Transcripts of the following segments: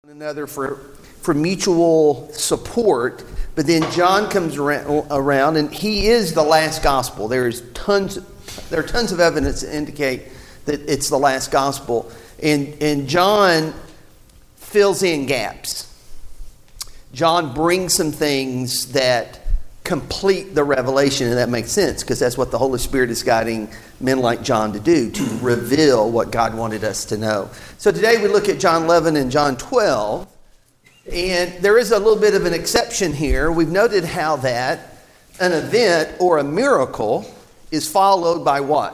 one another for mutual support. But then John comes around, and he is the last gospel. There are tons of evidence to indicate that it's the last gospel, and John fills in gaps. John brings some things that complete the revelation, and that makes sense because that's what the Holy Spirit is guiding men like John to do, to reveal what God wanted us to know. So today we look at John 11 and John 12, and there is a little bit of an exception here. We've noted how that an event or a miracle is followed by what?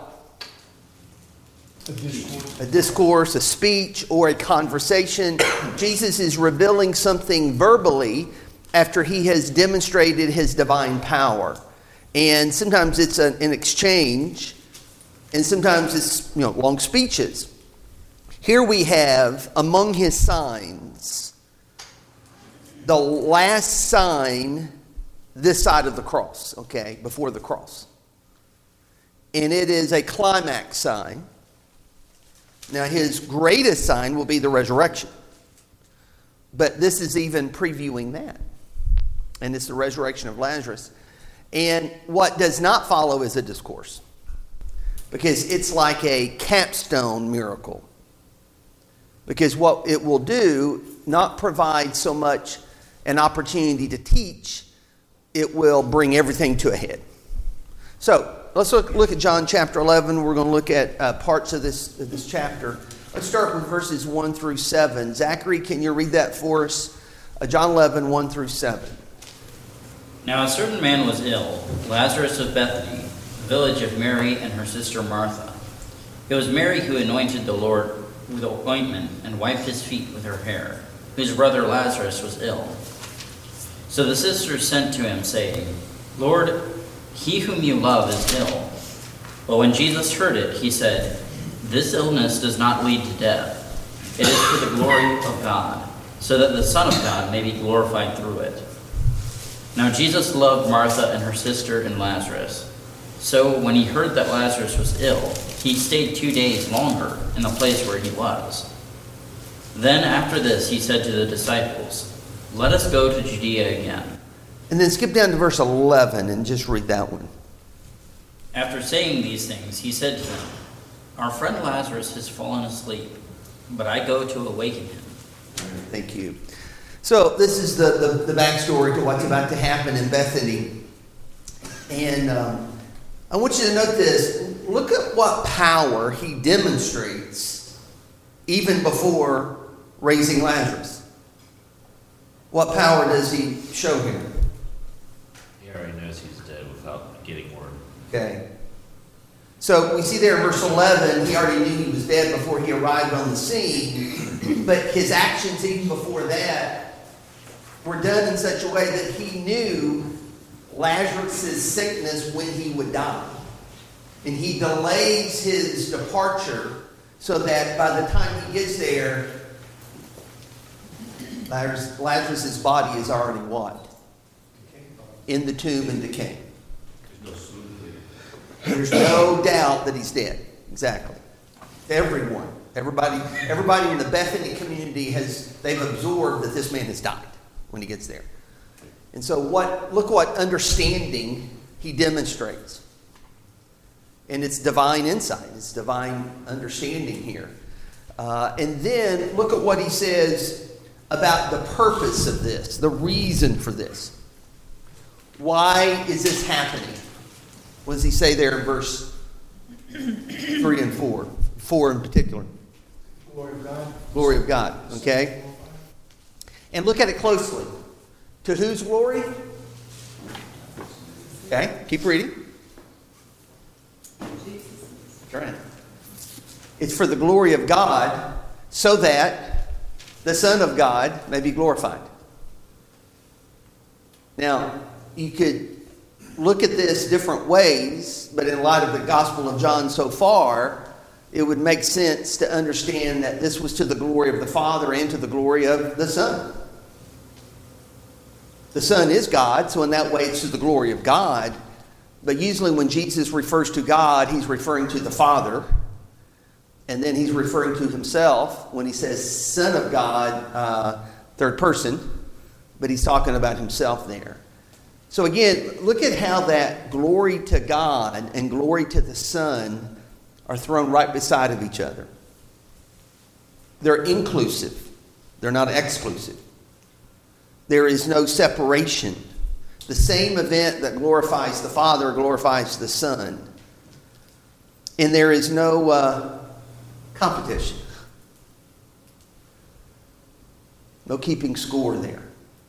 A discourse, a speech, or a conversation. Jesus is revealing something verbally after he has demonstrated his divine power. And sometimes it's an exchange, and sometimes it's long speeches. Here we have, among his signs, the last sign this side of the cross, before the cross. And it is a climax sign. Now, his greatest sign will be the resurrection. But this is even previewing that. And it's the resurrection of Lazarus. And what does not follow is a discourse. Because it's like a capstone miracle. Because what it will do, not provide so much an opportunity to teach, it will bring everything to a head. So, let's look at John chapter 11. We're going to look at parts of this chapter. Let's start with verses 1 through 7. Zachary, can you read that for us? John 11, 1 through 7. Now a certain man was ill, Lazarus of Bethany, the village of Mary and her sister Martha. It was Mary who anointed the Lord with ointment and wiped his feet with her hair, whose brother Lazarus was ill. So the sisters sent to him, saying, Lord, he whom you love is ill. But when Jesus heard it, he said, This illness does not lead to death. It is for the glory of God, so that the Son of God may be glorified through it. Now Jesus loved Martha and her sister and Lazarus. So when he heard that Lazarus was ill, he stayed 2 days longer in the place where he was. Then after this he said to the disciples, Let us go to Judea again. And then skip down to verse 11 and just read that one. After saying these things, he said to them, Our friend Lazarus has fallen asleep, but I go to awaken him. Thank you. So this is the backstory to what's about to happen in Bethany. And I want you to note this. Look at what power he demonstrates even before raising Lazarus. What power does he show him? He already knows he's dead without getting word. Okay. So we see there in verse 11, he already knew he was dead before he arrived on the scene. But his actions even before that were done in such a way that he knew Lazarus' sickness when he would die. And he delays his departure so that by the time he gets there, Lazarus' body is already what? In the tomb and decaying. There's no doubt that he's dead. Exactly. Everybody in the Bethany community they've absorbed that this man has died when he gets there. And so look what understanding he demonstrates. And it's divine insight. It's divine understanding here. And then look at what he says about the purpose of this, the reason for this. Why is this happening? What does he say there in verse 3 and 4? 4 in particular. Glory of God. Glory of God, okay? And look at it closely. To whose glory? Okay, keep reading. That's right. It's for the glory of God, so that the Son of God may be glorified. Now, you could look at this different ways, but in light of the Gospel of John so far, it would make sense to understand that this was to the glory of the Father and to the glory of the Son. The Son is God, so in that way it's to the glory of God. But usually when Jesus refers to God, he's referring to the Father. And then he's referring to himself when he says Son of God, third person, but he's talking about himself there. So again, look at how that glory to God and glory to the Son are thrown right beside of each other. They're inclusive. They're not exclusive. There is no separation. The same event that glorifies the Father glorifies the Son. And there is no competition. No keeping score there.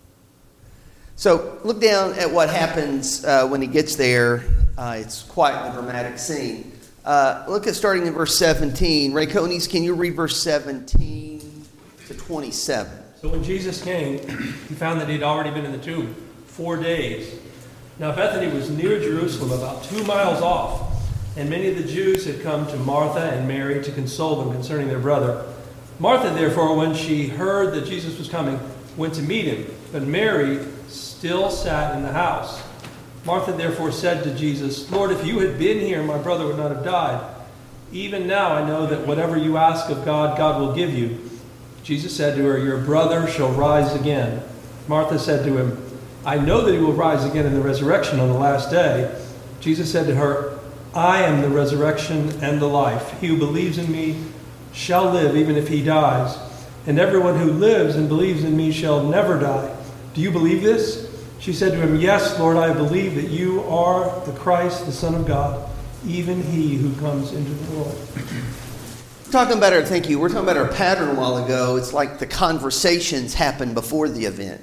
So look down at what happens when he gets there. It's quite a dramatic scene. Look at starting in verse 17. Ray Conies, can you read verse 17 to 27? So when Jesus came, he found that he had already been in the tomb 4 days. Now Bethany was near Jerusalem, about 2 miles off, and many of the Jews had come to Martha and Mary to console them concerning their brother. Martha, therefore, when she heard that Jesus was coming, went to meet him, but Mary still sat in the house. Martha therefore said to Jesus, Lord, if you had been here, my brother would not have died. Even now I know that whatever you ask of God, God will give you. Jesus said to her, your brother shall rise again. Martha said to him, I know that he will rise again in the resurrection on the last day. Jesus said to her, I am the resurrection and the life. He who believes in me shall live even if he dies. And everyone who lives and believes in me shall never die. Do you believe this? She said to him, Yes, Lord, I believe that you are the Christ, the Son of God, even he who comes into the world. We're talking about our pattern a while ago. It's like the conversations happen before the event,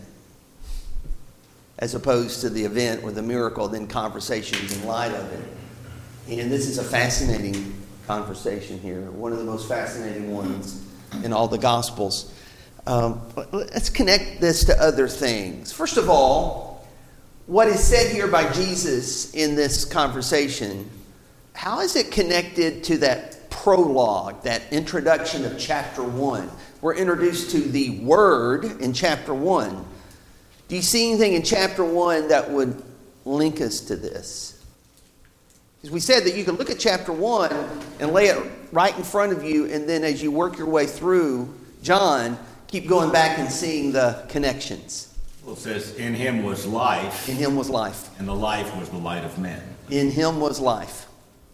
as opposed to the event or the miracle, then conversations in light of it. And this is a fascinating conversation here, one of the most fascinating ones in all the Gospels. Let's connect this to other things. First of all, what is said here by Jesus in this conversation, how is it connected to that prologue, that introduction of chapter 1? We're introduced to the Word in chapter 1. Do you see anything in chapter 1 that would link us to this? Because we said that you can look at chapter 1 and lay it right in front of you, and then as you work your way through John, keep going back and seeing the connections. Well, it says, in him was life. In him was life. And the life was the light of men. In him was life.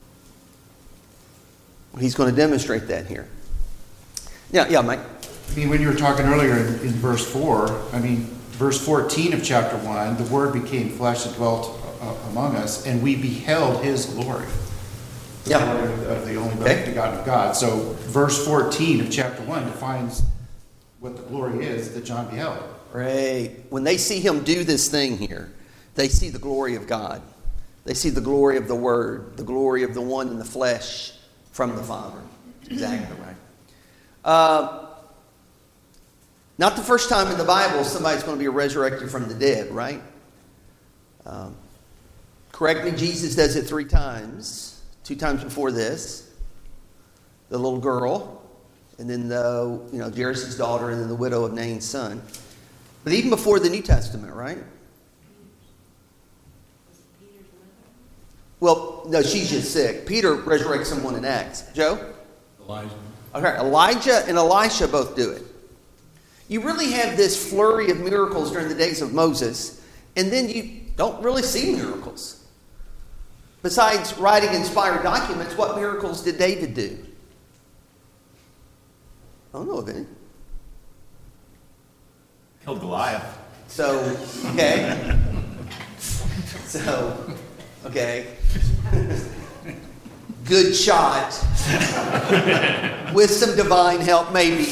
He's going to demonstrate that here. Yeah, Mike. I mean, when you were talking earlier in verse 4, verse 14 of chapter 1, the Word became flesh and dwelt among us, and we beheld his glory. The glory of the only begotten of God. So verse 14 of chapter 1 defines what the glory is that John beheld. Right. When they see him do this thing here, they see the glory of God. They see the glory of the Word, the glory of the one in the flesh from the Father. Exactly right. Not the first time in the Bible somebody's going to be resurrected from the dead, right? Correct me, Jesus does it 3 times. 2 times before this. The little girl, and then Jairus' daughter, and then the widow of Nain's son. But even before the New Testament, right? Well, no, she's just sick. Peter resurrects someone in Acts. Joe? Elijah. Okay, Elijah and Elisha both do it. You really have this flurry of miracles during the days of Moses, and then you don't really see miracles. Besides writing inspired documents, what miracles did David do? I don't know of any. Killed Goliath. Okay. Good shot. With some divine help, maybe.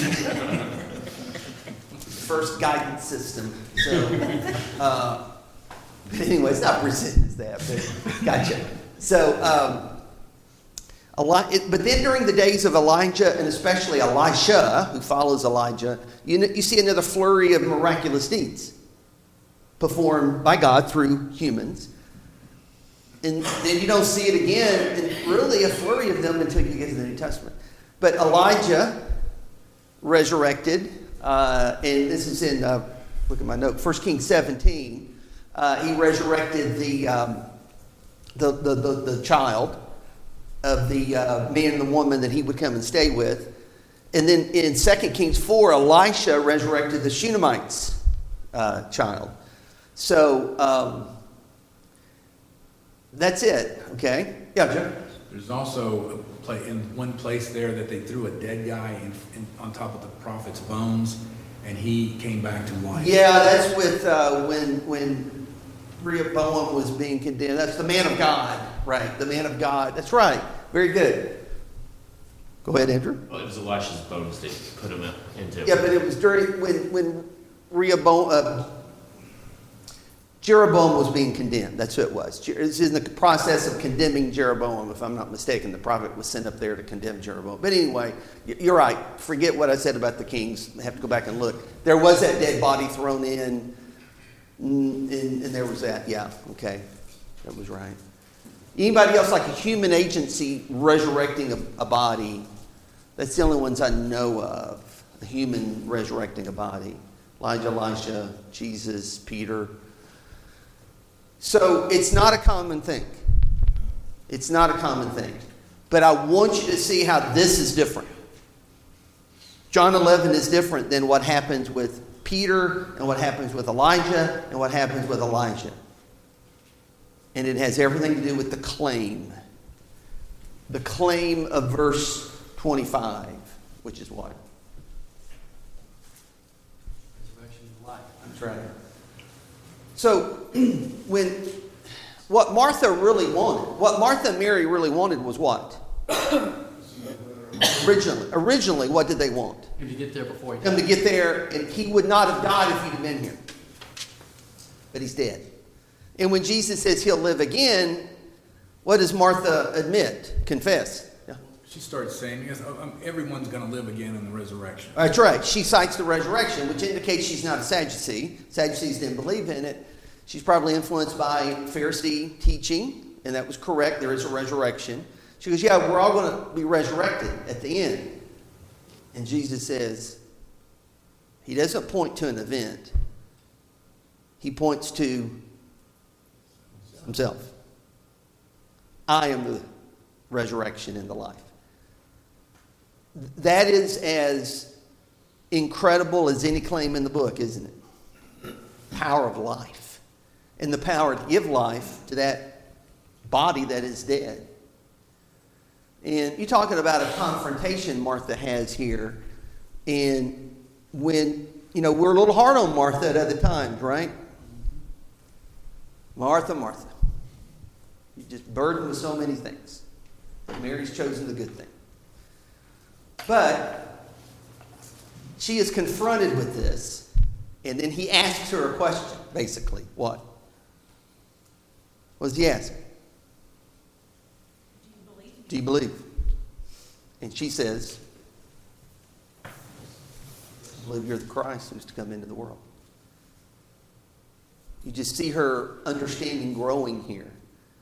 First guidance system. But anyway, it's not presented as that, but gotcha. But then during the days of Elijah, and especially Elisha, who follows Elijah, you see another flurry of miraculous deeds performed by God through humans. And then you don't see it again, and really a flurry of them until you get to the New Testament. But Elijah resurrected, and this is in, look at my note, 1 Kings 17. He resurrected the child the man and the woman that he would come and stay with. And then in 2 Kings 4, Elisha resurrected the Shunammite's child. So that's it, okay? Yeah, Joe? There's also in one place there that they threw a dead guy on top of the prophet's bones, and he came back to life. Yeah, that's with when Rehoboam was being condemned. That's the man of God, right? The man of God. That's right. Very good. Go ahead, Andrew. Well, it was Elisha's bones they put him into. Yeah, but it was during when Rehoboam, Jeroboam was being condemned. That's who it was. It's in the process of condemning Jeroboam, if I'm not mistaken. The prophet was sent up there to condemn Jeroboam. But anyway, you're right. Forget what I said about the kings. I have to go back and look. There was that dead body thrown in, and there was that. Yeah, okay. That was right. Anybody else like a human agency resurrecting a body? That's the only ones I know of. A human resurrecting a body. Elijah, Elisha, Jesus, Peter. So it's not a common thing. It's not a common thing. But I want you to see how this is different. John 11 is different than what happens with Peter and what happens with Elijah and what happens with Elijah. And it has everything to do with the claim. The claim of verse 25, which is what? Resurrection of life. That's right. So, what Martha really wanted, what Martha and Mary really wanted was what? Originally, what did they want? Him to get there before he died. Him to get there, and he would not have died if he'd have been here. But he's dead. And when Jesus says he'll live again, what does Martha admit, confess? Yeah. She starts saying, yes, everyone's going to live again in the resurrection. That's right. She cites the resurrection, which indicates she's not a Sadducee. Sadducees didn't believe in it. She's probably influenced by Pharisee teaching, and that was correct. There is a resurrection. She goes, yeah, we're all going to be resurrected at the end. And Jesus says, he doesn't point to an event. He points to himself. I am the resurrection and the life. That is as incredible as any claim in the book, isn't it? Power of life. And the power to give life to that body that is dead. And you're talking about a confrontation Martha has here. And when, we're a little hard on Martha at other times, right? Martha, Martha. You're just burdened with so many things. But Mary's chosen the good thing. But she is confronted with this. And then he asks her a question, basically. What? What does he ask? Do you believe? And she says, I believe you're the Christ who's to come into the world. You just see her understanding growing here.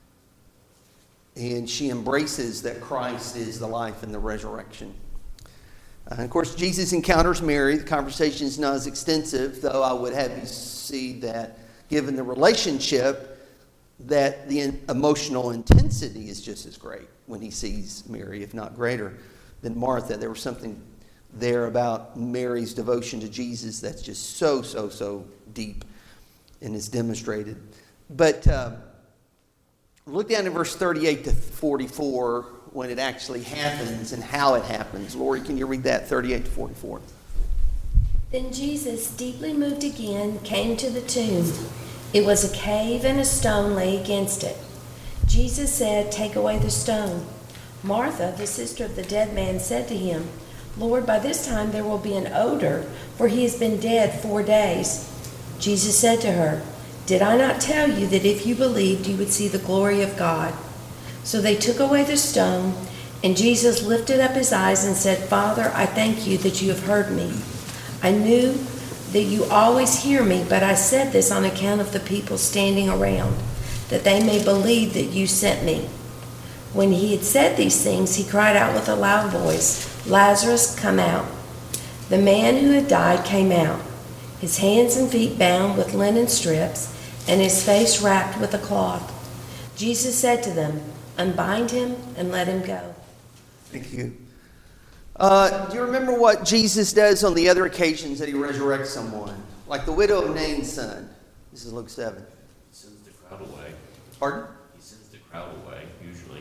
And she embraces that Christ is the life and the resurrection. And of course, Jesus encounters Mary. The conversation is not as extensive, though I would have you see that given the relationship, that the emotional intensity is just as great when he sees Mary, if not greater, than Martha. There was something there about Mary's devotion to Jesus that's just so deep and is demonstrated. But look down in verse 38 to 44 when it actually happens and how it happens. Lori, can you read that, 38 to 44? Then Jesus, deeply moved again, came to the tomb. It was a cave, and a stone lay against it. Jesus said, "Take away the stone." Martha, the sister of the dead man, said to him, "Lord, by this time there will be an odor, for he has been dead 4 days." Jesus said to her, "Did I not tell you that if you believed, you would see the glory of God?" So they took away the stone, and Jesus lifted up his eyes and said, "Father, I thank you that you have heard me. I knew that you always hear me, but I said this on account of the people standing around, that they may believe that you sent me." When he had said these things, he cried out with a loud voice, "Lazarus, come out." The man who had died came out, his hands and feet bound with linen strips, and his face wrapped with a cloth. Jesus said to them, Unbind him and let him go. Thank you. Do you remember what Jesus does on the other occasions that he resurrects someone? Like the widow of Nain's son. This is Luke 7. He sends the crowd away. Pardon? He sends the crowd away, usually.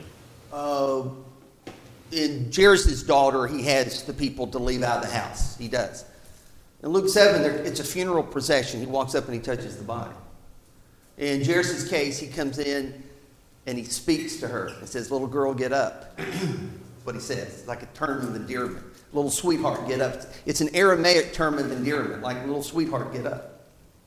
In Jairus' daughter, he has the people to leave out of the house. He does. In Luke 7, it's a funeral procession. He walks up and he touches the body. In Jairus' case, he comes in and he speaks to her and says, "Little girl, get up." That's what he says. It's like a term of endearment. "Little sweetheart, get up." It's an Aramaic term of endearment, like "little sweetheart, get up."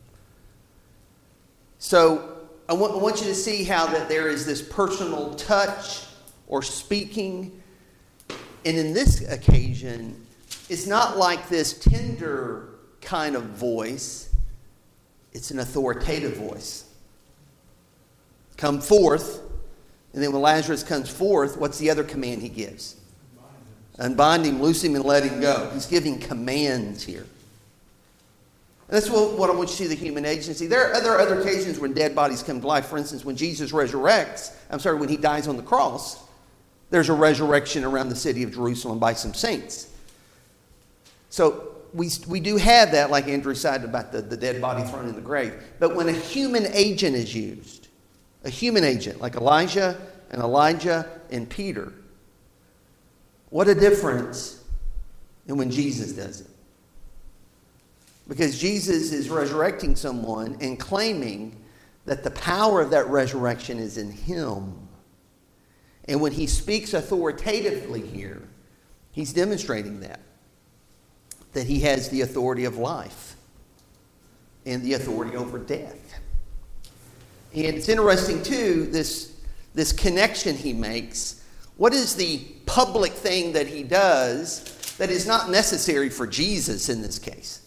So I want you to see how that there is this personal touch or speaking. And in this occasion, it's not like this tender kind of voice. It's an authoritative voice. Come forth. And then when Lazarus comes forth, what's the other command he gives? Unbind him, loose him, and let him go. He's giving commands here. And that's what I want you to see, the human agency. There are other occasions when dead bodies come to life. For instance, when Jesus resurrects, when he dies on the cross, there's a resurrection around the city of Jerusalem by some saints. So we do have that, like Andrew said, about the dead body thrown in the grave. But when a human agent is used, a human agent like Elijah and Elijah and Peter, what a difference than when Jesus does it. Because Jesus is resurrecting someone and claiming that the power of that resurrection is in him. And when he speaks authoritatively here, he's demonstrating that he has the authority of life and the authority over death. And it's interesting, too, this connection he makes. What is the public thing that he does that is not necessary for Jesus in this case?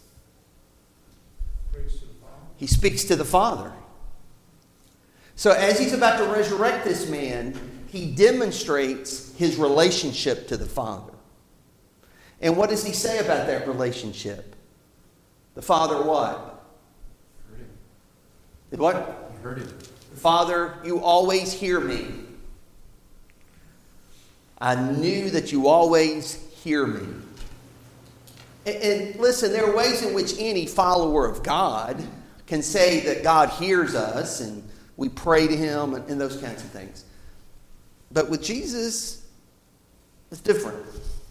He speaks to the Father. So as he's about to resurrect this man, he demonstrates his relationship to the Father. And what does he say about that relationship? The Father what? Heard him. What? He heard him. Father, you always hear me. I knew that you always hear me. And listen, there are ways in which any follower of God can say that God hears us and we pray to him and those kinds of things. But with Jesus, it's different.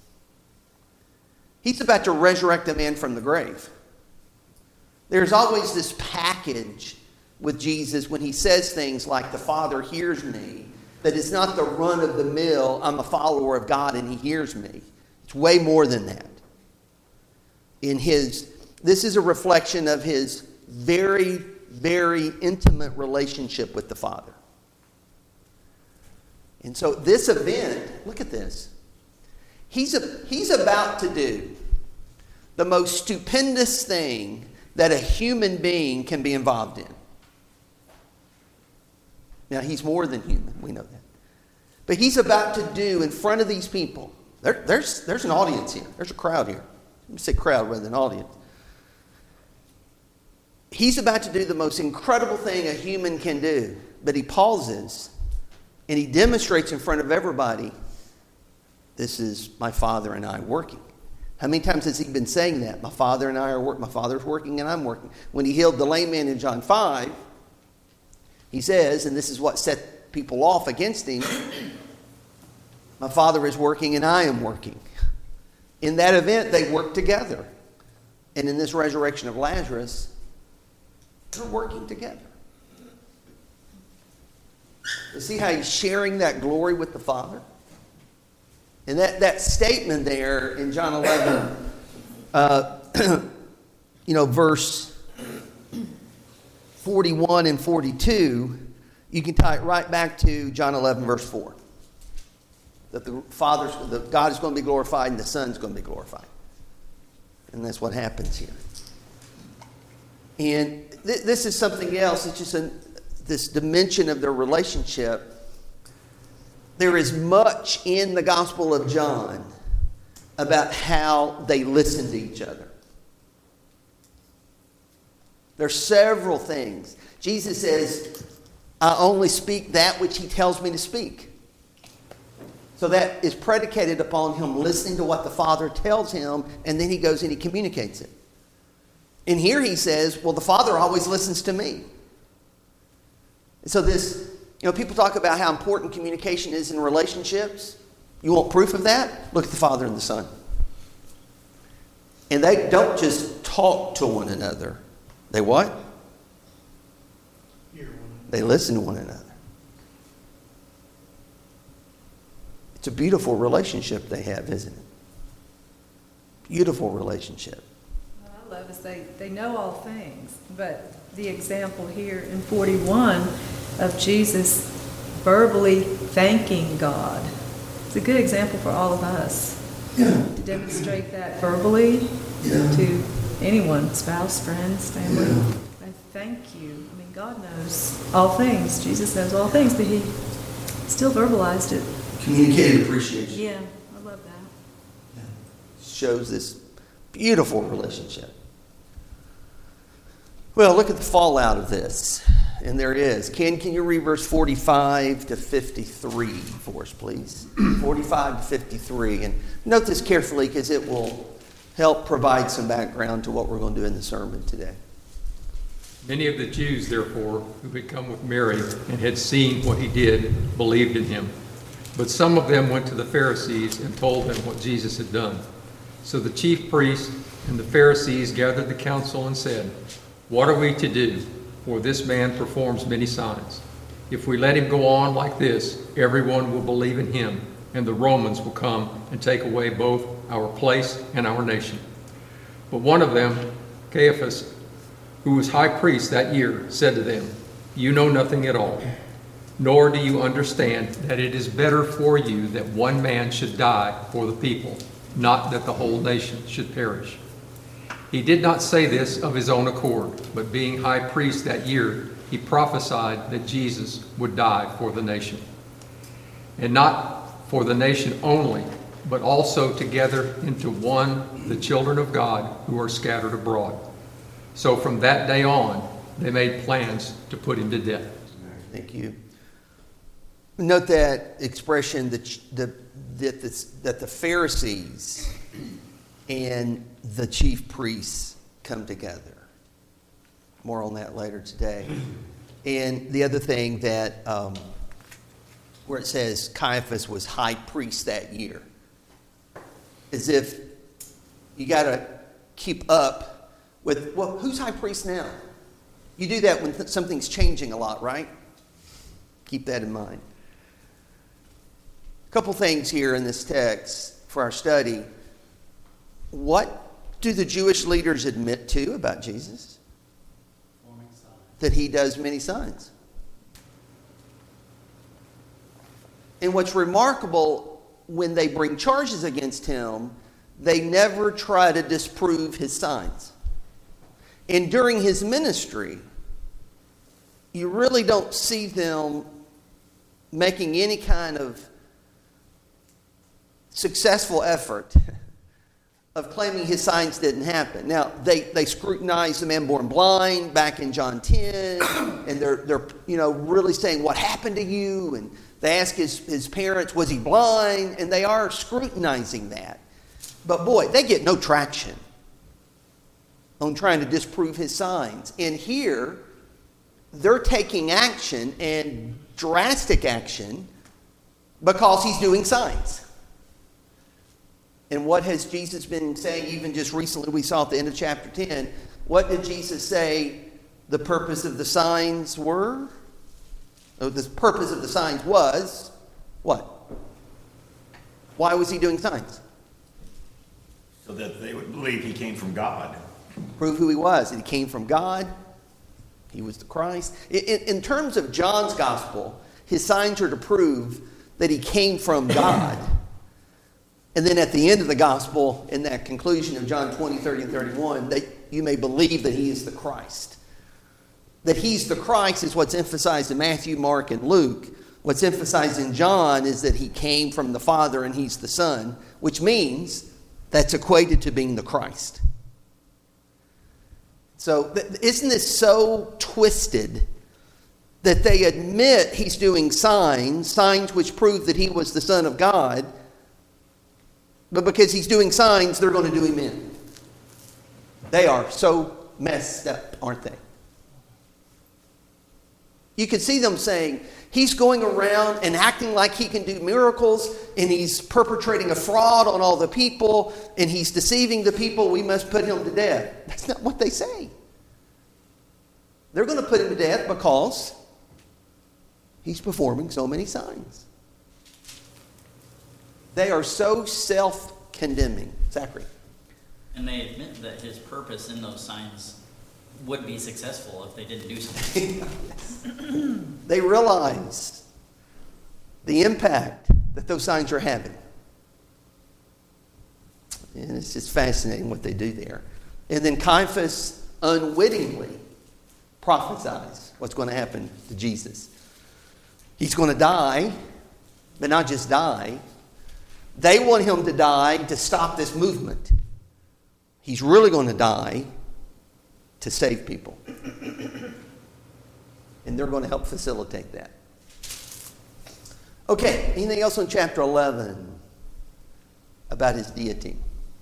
He's about to resurrect a man from the grave. There's always this package with Jesus when he says things like, "The Father hears me," that it's not the run-of-the-mill, "I'm a follower of God and he hears me." It's way more than that. This is a reflection of his very, very intimate relationship with the Father. And so this event, look at this. He's about to do the most stupendous thing that a human being can be involved in. Now, he's more than human. We know that. But he's about to do in front of these people. There's an audience here. There's a crowd here. Let me say crowd rather than audience. He's about to do the most incredible thing a human can do. But he pauses and he demonstrates in front of everybody, "This is my Father and I working." How many times has he been saying that? My Father and I are working. My Father's working and I'm working. When he healed the lame man in John 5, he says, and this is what set people off against him, "My Father is working and I am working." In that event, they worked together. And in this resurrection of Lazarus, they're working together. You see how he's sharing that glory with the Father? And that statement there in John 11, verse 41 and 42, you can tie it right back to John 11, verse 4. That God is going to be glorified and the Son's going to be glorified. And that's what happens here. And this is something else. It's just this dimension of their relationship. There is much in the Gospel of John about how they listen to each other. There are several things. Jesus says, "I only speak that which he tells me to speak." So that is predicated upon him listening to what the Father tells him, and then he goes and he communicates it. And here he says, well, the Father always listens to me. So this, people talk about how important communication is in relationships. You want proof of that? Look at the Father and the Son. And they don't just talk to one another. They what? They listen to one another. It's a beautiful relationship they have, isn't it? Beautiful relationship. What I love is they know all things, but the example here in 41 of Jesus verbally thanking God, it's a good example for all of us. Yeah. To demonstrate that verbally to anyone, spouse, friends, family. Yeah. I thank you. I mean, God knows all things. Jesus knows all things, but he still verbalized it. Communicated appreciation. Yeah, I love that. Yeah. Shows this beautiful relationship. Well, look at the fallout of this. And there is. Can you read verse 45 to 53 for us, please? 45 to 53. And note this carefully because it will help provide some background to what we're going to do in the sermon today. Many of the Jews, therefore, who had come with Mary and had seen what he did, believed in him. But some of them went to the Pharisees and told them what Jesus had done. So the chief priests and the Pharisees gathered the council and said, "What are we to do? For this man performs many signs. If we let him go on like this, everyone will believe in him, and the Romans will come and take away both our place and our nation." But one of them, Caiaphas, who was high priest that year, said to them, "You know nothing at all, nor do you understand that it is better for you that one man should die for the people, not that the whole nation should perish." He did not say this of his own accord, but being high priest that year, he prophesied that Jesus would die for the nation. And not for the nation only, but also together into one the children of God who are scattered abroad. So from that day on, they made plans to put him to death. Thank you. Note that expression that the Pharisees and the chief priests come together. More on that later today. And the other thing that, where it says Caiaphas was high priest that year, as if you got to keep up with, well, who's high priest now? You do that when something's changing a lot, right? Keep that in mind. A couple things here in this text for our study. What do the Jewish leaders admit to about Jesus? That he does many signs. And what's remarkable, when they bring charges against him, they never try to disprove his signs. And during his ministry, you really don't see them making any kind of successful effort of claiming his signs didn't happen. Now, they scrutinize the man born blind back in John 10, and they're really saying, what happened to you? And they ask his parents, was he blind? And they are scrutinizing that. But boy, they get no traction on trying to disprove his signs. And here, they're taking action, and drastic action, because he's doing signs. And what has Jesus been saying? Even just recently, we saw at the end of chapter 10, what did Jesus say the purpose of the signs were? The purpose of the signs was what? Why was he doing signs? So that they would believe he came from God. Prove who he was. That he came from God. He was the Christ. In terms of John's gospel, his signs are to prove that he came from God. And then at the end of the gospel, in that conclusion of John 20, 30, and 31, that you may believe that he is the Christ. That he's the Christ is what's emphasized in Matthew, Mark, and Luke. What's emphasized in John is that he came from the Father and he's the Son, which means that's equated to being the Christ. So isn't this so twisted that they admit he's doing signs which prove that he was the Son of God, but because he's doing signs, they're going to do him in. They are so messed up, aren't they? You could see them saying, he's going around and acting like he can do miracles, and he's perpetrating a fraud on all the people, and he's deceiving the people. We must put him to death. That's not what they say. They're going to put him to death because he's performing so many signs. They are so self-condemning. Zachary. And they admit that his purpose in those signs would be successful if they didn't do something. They realize the impact that those signs are having. And it's just fascinating what they do there. And then Caiaphas unwittingly prophesies what's going to happen to Jesus. He's going to die, but not just die. They want him to die to stop this movement. He's really going to die to save people. And they're going to help facilitate that. Okay, anything else on chapter 11 about his deity?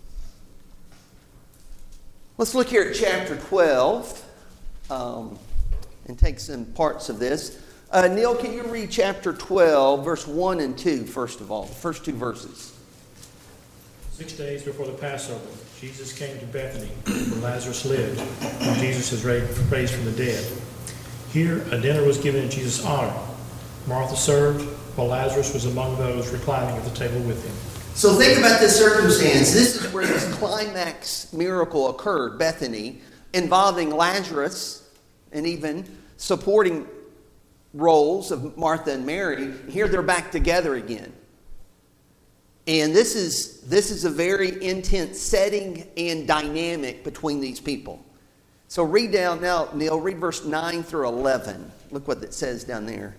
Let's look here at chapter 12 and take some parts of this. Neil, can you read chapter 12, verse 1 and 2, first of all, the first two verses? 6 days before the Passover, Jesus came to Bethany, where Lazarus lived, whom Jesus has raised from the dead. Here, a dinner was given in Jesus' honor. Martha served, while Lazarus was among those reclining at the table with him. So think about this circumstance. This is where this climax miracle occurred, Bethany, involving Lazarus and even supporting roles of Martha and Mary. Here they're back together again. And this is a very intense setting and dynamic between these people. So read down now, Neil, read verse 9 through 11. Look what it says down there.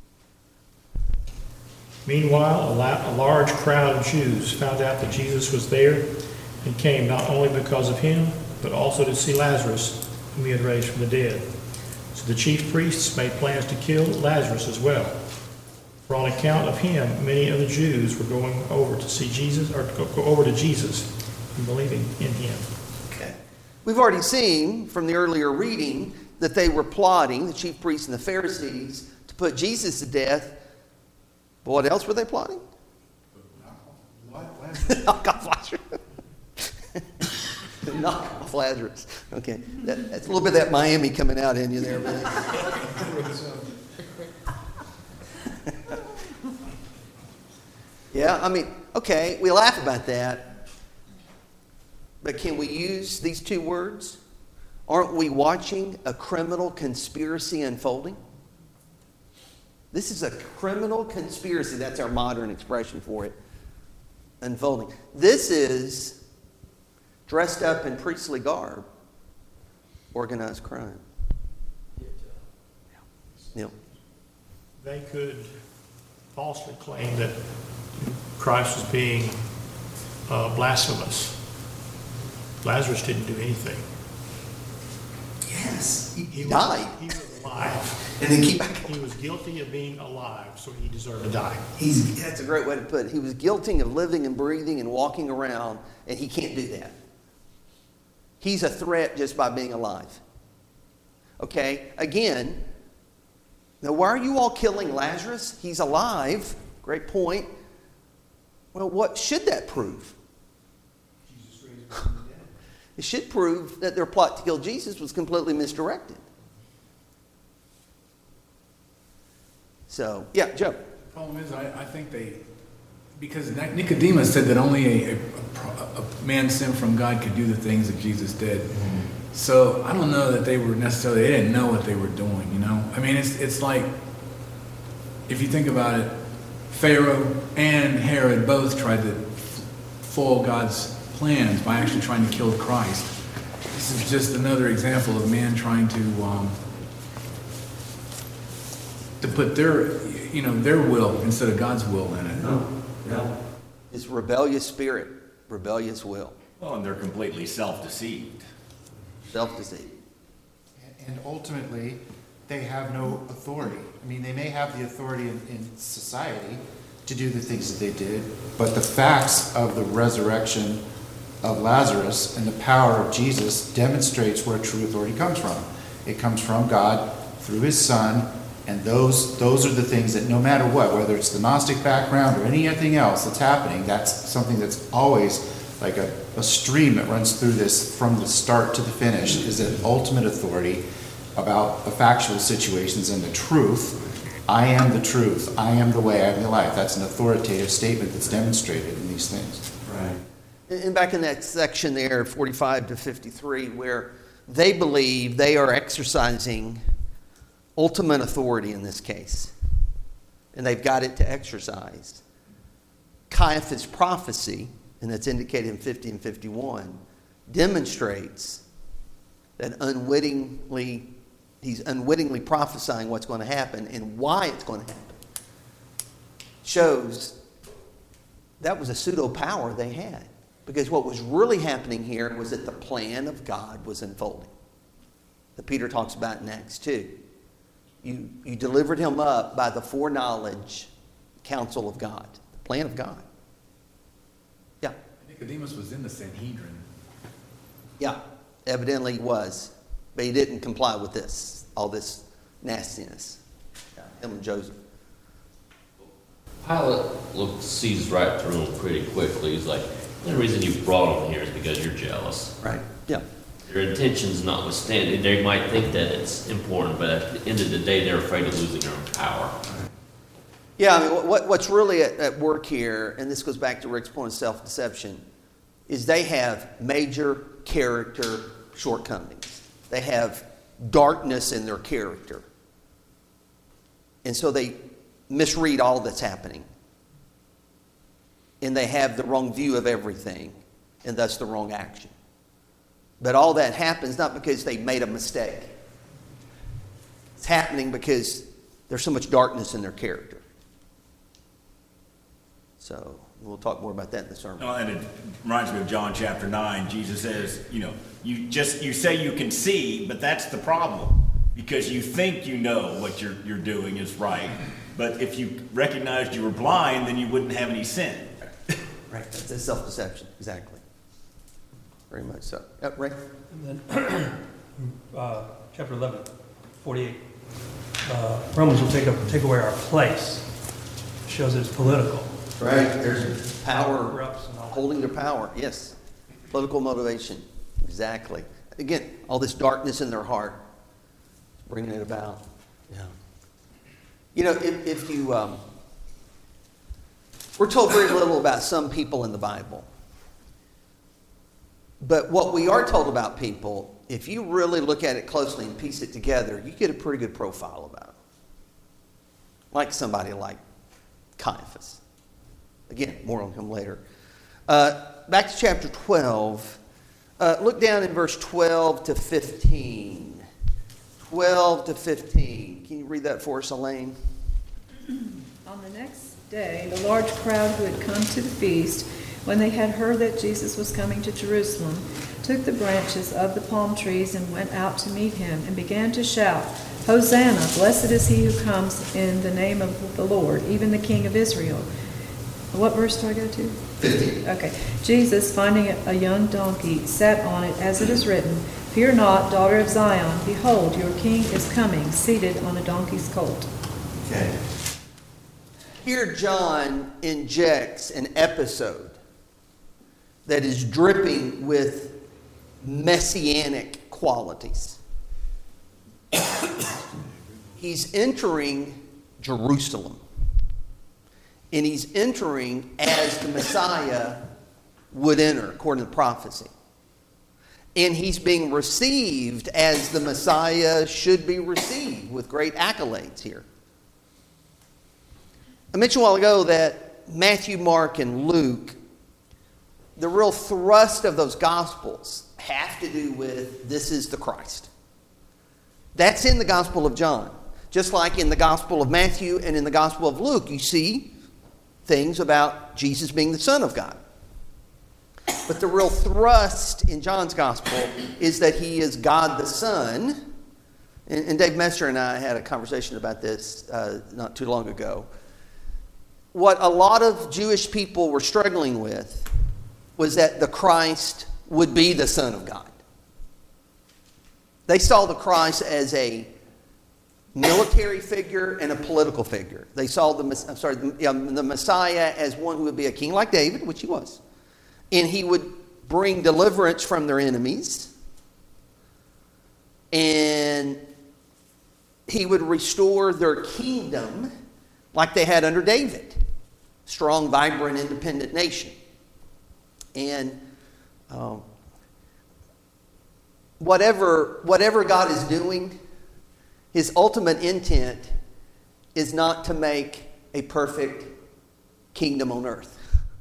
Meanwhile, a large crowd of Jews found out that Jesus was there and came not only because of him, but also to see Lazarus, whom he had raised from the dead. So the chief priests made plans to kill Lazarus as well. For on account of him, many of the Jews were going over to see Jesus, or go over to Jesus and believing in him. Okay. We've already seen from the earlier reading that they were plotting, the chief priests and the Pharisees, to put Jesus to death. But what else were they plotting? Knock off Lazarus. Knock off Lazarus. Okay. That's a little bit of that Miami coming out in you there, man. Yeah, I mean, okay, we laugh about that. But can we use these two words? Aren't we watching a criminal conspiracy unfolding? This is a criminal conspiracy. That's our modern expression for it. Unfolding. This is dressed up in priestly garb, organized crime. Neil. They could falsely claim that Christ was being blasphemous. Lazarus didn't do anything. Yes, he died. He was alive. And then he was guilty of being alive, so he deserved to die. That's a great way to put it. He was guilty of living and breathing and walking around, and he can't do that. He's a threat just by being alive. Okay, again, now why are you all killing Lazarus? He's alive. Great point. Well, what should that prove? It should prove that their plot to kill Jesus was completely misdirected. So, yeah, Joe. The problem is, I think because Nicodemus said that only a man sent from God could do the things that Jesus did. Mm-hmm. So I don't know that they didn't know what they were doing, you know? I mean, it's like, if you think about it, Pharaoh and Herod both tried to foil God's plans by actually trying to kill Christ. This is just another example of man trying to put their will instead of God's will in it. No. It's rebellious spirit, rebellious will. Well, and they're completely self-deceived. Self-deceived. And ultimately, they have no authority. I mean, they may have the authority in society to do the things that they did, but the facts of the resurrection of Lazarus and the power of Jesus demonstrates where true authority comes from. It comes from God through his Son, and those are the things that no matter what, whether it's the Gnostic background or anything else that's happening, that's something that's always like a stream that runs through this from the start to the finish, is an ultimate authority about the factual situations and the truth. I am the truth. I am the way. I am the life. That's an authoritative statement that's demonstrated in these things. Right. And back in that section there, 45 to 53, where they believe they are exercising ultimate authority in this case, and they've got it to exercise. Caiaphas' prophecy, and that's indicated in 50 and 51, demonstrates that he's unwittingly prophesying what's going to happen and why it's going to happen. Shows that was a pseudo power they had. Because what was really happening here was that the plan of God was unfolding. That Peter talks about in Acts 2. You delivered him up by the foreknowledge counsel of God. The plan of God. Yeah. Nicodemus was in the Sanhedrin. Yeah, evidently he was. But he didn't comply with all this nastiness. Yeah, him and Joseph. Pilate sees right through him pretty quickly. He's like, the only reason you brought him here is because you're jealous. Right, yeah. Your intentions notwithstanding, they might think that it's important, but at the end of the day, they're afraid of losing their own power. Yeah, I mean, what's really at work here, and this goes back to Rick's point of self-deception, is they have major character shortcomings. They have darkness in their character. And so they misread all that's happening. And they have the wrong view of everything, and thus the wrong action. But all that happens not because they made a mistake. It's happening because there's so much darkness in their character. So we'll talk more about that in the sermon. Oh, and it reminds me of John chapter 9. Jesus says, you say you can see, but that's the problem. Because you think you know what you're doing is right. But if you recognized you were blind, then you wouldn't have any sin. Right, that's self-deception, exactly. Very much so. Ray? And then, chapter 11, 48. Romans will take away our place. Shows that it's political. Right, there's power, holding their power, yes. Political motivation, exactly. Again, all this darkness in their heart, bringing it about. Yeah. If you... we're told very little about some people in the Bible. But what we are told about people, if you really look at it closely and piece it together, you get a pretty good profile about them. Like somebody like Caiaphas. Again, more on him later. Back to chapter 12. Look down in verse 12 to 15. 12 to 15. Can you read that for us, Elaine? On the next day, the large crowd who had come to the feast, when they had heard that Jesus was coming to Jerusalem, took the branches of the palm trees and went out to meet him and began to shout, Hosanna, blessed is he who comes in the name of the Lord, even the King of Israel. What verse do I go to? 15. Okay. Jesus, finding a young donkey, sat on it, as it is written, Fear not, daughter of Zion, behold, your king is coming, seated on a donkey's colt. Okay. Here John injects an episode that is dripping with messianic qualities. He's entering Jerusalem. And he's entering as the Messiah would enter, according to prophecy. And he's being received as the Messiah should be received, with great accolades here. I mentioned a while ago that Matthew, Mark, and Luke, the real thrust of those Gospels have to do with this is the Christ. That's in the Gospel of John. Just like in the Gospel of Matthew and in the Gospel of Luke, you see things about Jesus being the Son of God. But the real thrust in John's Gospel is that he is God the Son, And Dave Messer and I had a conversation about this not too long ago. What a lot of Jewish people were struggling with was that the Christ would be the Son of God. They saw the Christ as a military figure and a political figure. They saw the Messiah as one who would be a king like David, which he was. And he would bring deliverance from their enemies. And he would restore their kingdom like they had under David. Strong, vibrant, independent nation. And whatever God is doing, his ultimate intent is not to make a perfect kingdom on earth.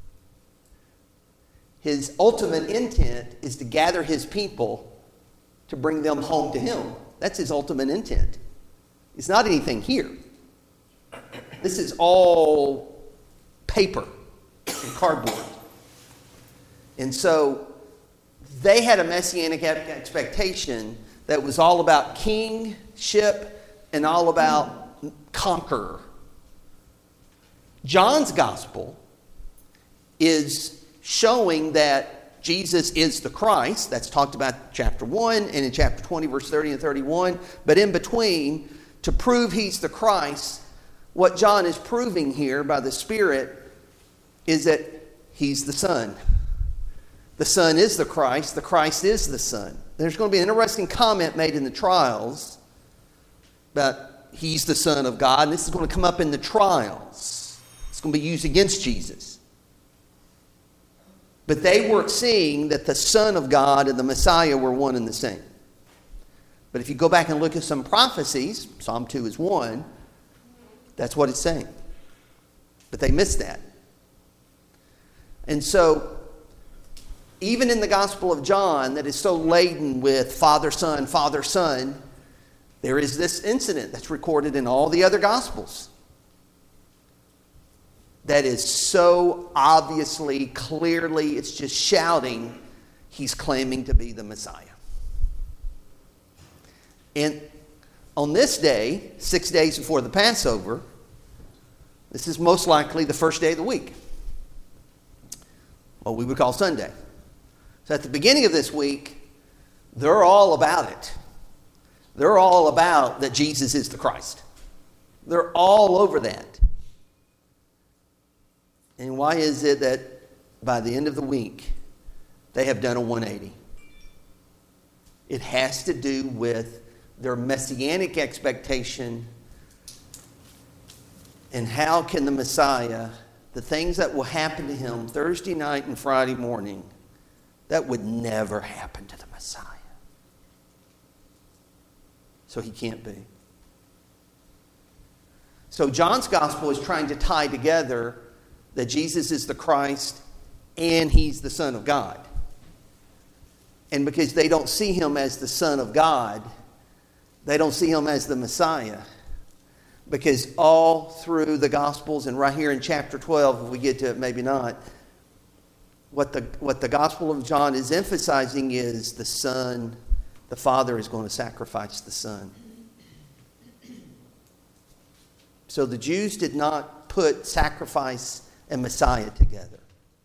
His ultimate intent is to gather his people to bring them home to him. That's his ultimate intent. It's not anything here. This is all paper and cardboard. And so they had a messianic expectation that was all about kingship and all about conqueror. John's gospel is showing that Jesus is the Christ. That's talked about in chapter 1 and in chapter 20, verse 30 and 31. But in between, to prove he's the Christ, what John is proving here by the Spirit is that he's the Son. The Son is the Christ is the Son. There's going to be an interesting comment made in the trials about he's the Son of God, and this is going to come up in the trials. It's going to be used against Jesus. But they weren't seeing that the Son of God and the Messiah were one and the same. But if you go back and look at some prophecies, Psalm 2 is one, that's what it's saying. But they missed that. And so, even in the Gospel of John that is so laden with Father, Son, there is this incident that's recorded in all the other Gospels that is so obviously, clearly, it's just shouting, he's claiming to be the Messiah. And on this day, 6 days before the Passover, this is most likely the first day of the week, what we would call Sunday. So at the beginning of this week, they're all about it. They're all about that Jesus is the Christ. They're all over that. And why is it that by the end of the week, they have done a 180? It has to do with their messianic expectation and how can the Messiah, the things that will happen to him Thursday night and Friday morning, that would never happen to the Messiah. So he can't be. So John's gospel is trying to tie together that Jesus is the Christ and he's the Son of God. And because they don't see him as the Son of God, they don't see him as the Messiah. Because all through the Gospels and right here in chapter 12, if we get to it, maybe not, what the Gospel of John is emphasizing is the Son, the Father is going to sacrifice the Son. So the Jews did not put sacrifice and Messiah together.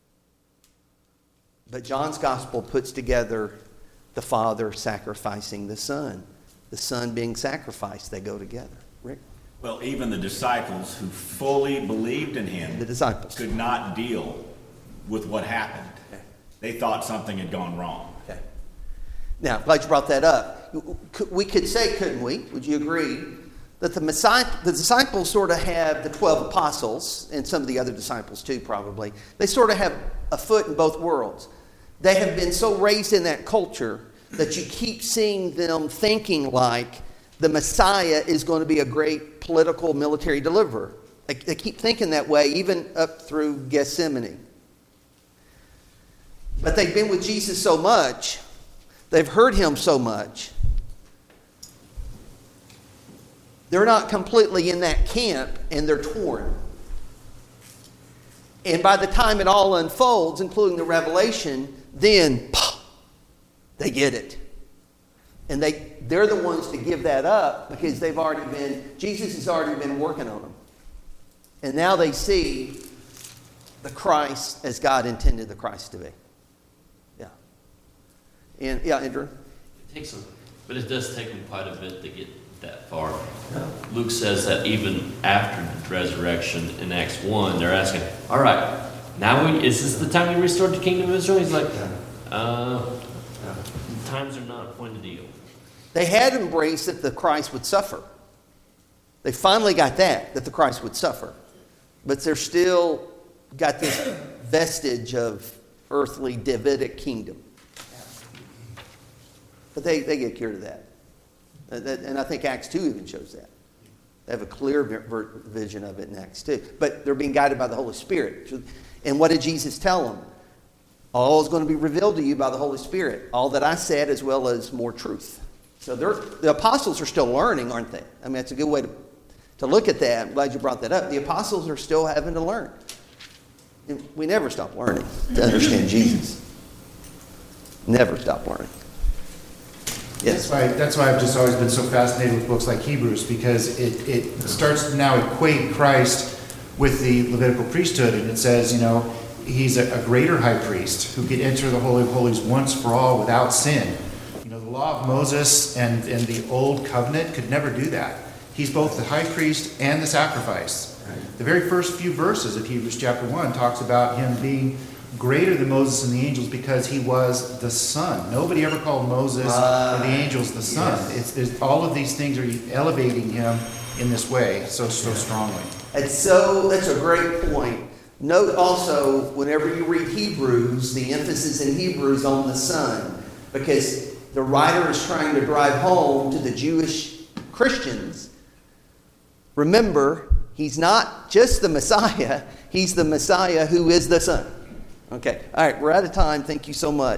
But John's Gospel puts together the Father sacrificing the Son. The Son being sacrificed, they go together. Rick? Well, even the disciples who fully believed in him, the disciples, could not deal with what happened. Okay. They thought something had gone wrong. Okay. Now, glad you brought that up. We could say, couldn't we? Would you agree that the disciples sort of have the 12 apostles, and some of the other disciples too, probably. They sort of have a foot in both worlds. They have been so raised in that culture that you keep seeing them thinking like the Messiah is going to be a great political military deliverer. They keep thinking that way, even up through Gethsemane. But they've been with Jesus so much, they've heard him so much, they're not completely in that camp, and they're torn. And by the time it all unfolds, including the revelation, then they get it. And they're the ones to give that up because Jesus has already been working on them. And now they see the Christ as God intended the Christ to be. Yeah. And Andrew? But it does take them quite a bit to get that far. Luke says that even after the resurrection in Acts 1, they're asking, all right, now is this the time we restored the kingdom of Israel? He's like, times are not appointed to you. They had embraced that the Christ would suffer. They finally got that the Christ would suffer. But they're still got this vestige of earthly Davidic kingdom. But they get cured of that. And I think Acts 2 even shows that. They have a clear vision of it in Acts 2. But they're being guided by the Holy Spirit. And what did Jesus tell them? All is going to be revealed to you by the Holy Spirit. All that I said as well as more truth. So the apostles are still learning, aren't they? I mean, that's a good way to look at that. I'm glad you brought that up. The apostles are still having to learn. And we never stop learning to understand Jesus. Never stop learning. Yes. That's why I've just always been so fascinated with books like Hebrews, because it starts to now equate Christ with the Levitical priesthood, and it says, he's a greater high priest who could enter the Holy of Holies once for all without sin. The law of Moses and the old covenant could never do that. He's both the high priest and the sacrifice. Right. The very first few verses of Hebrews chapter 1 talks about him being greater than Moses and the angels because he was the Son. Nobody ever called Moses or the angels the Son. Yes. All of these things are elevating him in this way so strongly. That's a great point. Note also, whenever you read Hebrews, the emphasis in Hebrews on the Son, because the writer is trying to drive home to the Jewish Christians. Remember, he's not just the Messiah, he's the Messiah who is the Son. Okay, all right, we're out of time. Thank you so much.